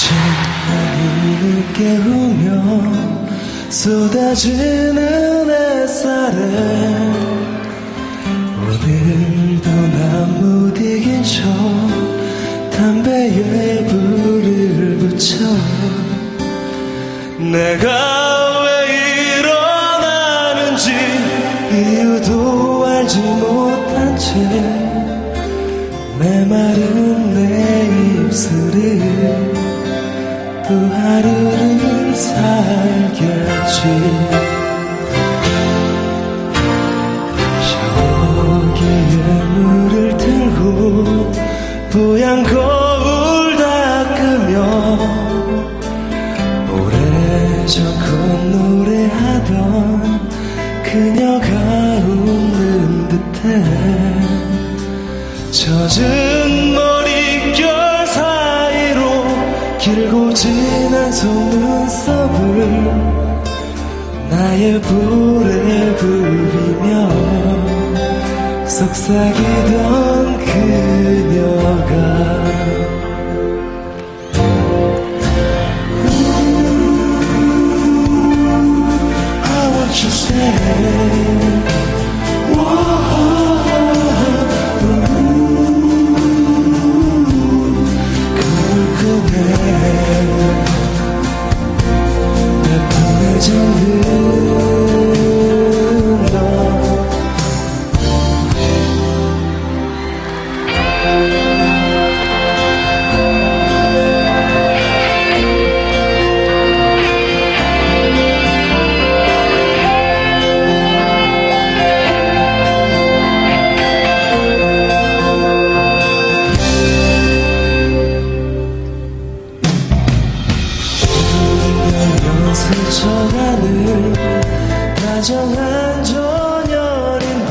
밤을 깨우며 쏟아지는 햇살에 오늘도 난 못 이긴 척 담배에 불을 붙여 내가 왜 일어나는지 이유도 알지 못한 채 메마른 내 입술을 또 하루를 살겠지. 샤워기에 물을 들고 뽀얀 거울 닦으며 오래전껏 노래하던 그녀가 웃는 듯해. 젖은 머릿결 사이로 길고 진한 속눈썹을 나의 볼에 굴리며 속삭이던 그녀가 I want you to stay. 내 품에 잠든 너 스쳐가는 다정한 저년인들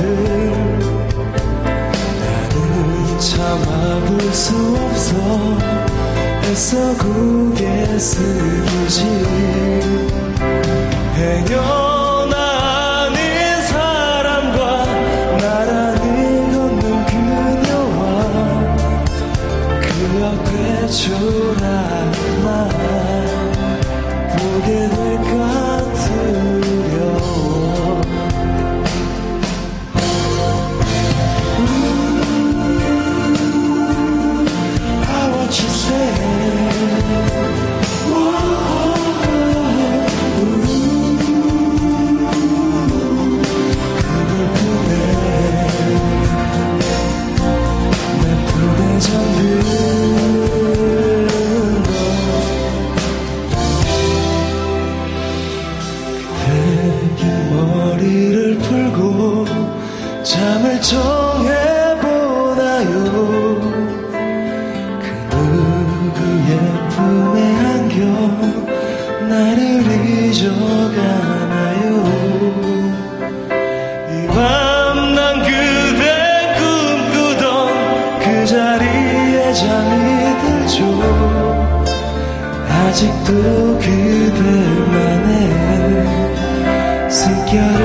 나는 참아볼 수 없어 애써 고개 숙이지. 행여 나 아닌 사람과 나란히 걷는 그녀와 그 앞에 초라한 보게 될까 두려워. I want you to stay. 그걸 보내 내 품에 잠든 머리를 풀고 잠을 정해보나요. 그 누구의 품에 안겨 나를 잊어가나요. 이 밤 난 그대 꿈꾸던 그 자리에 잠이 들죠. 아직도 그대만의 숨결을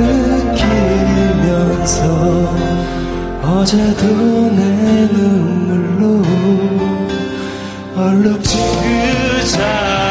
느끼면서 어제도 내 눈물로 얼룩진 그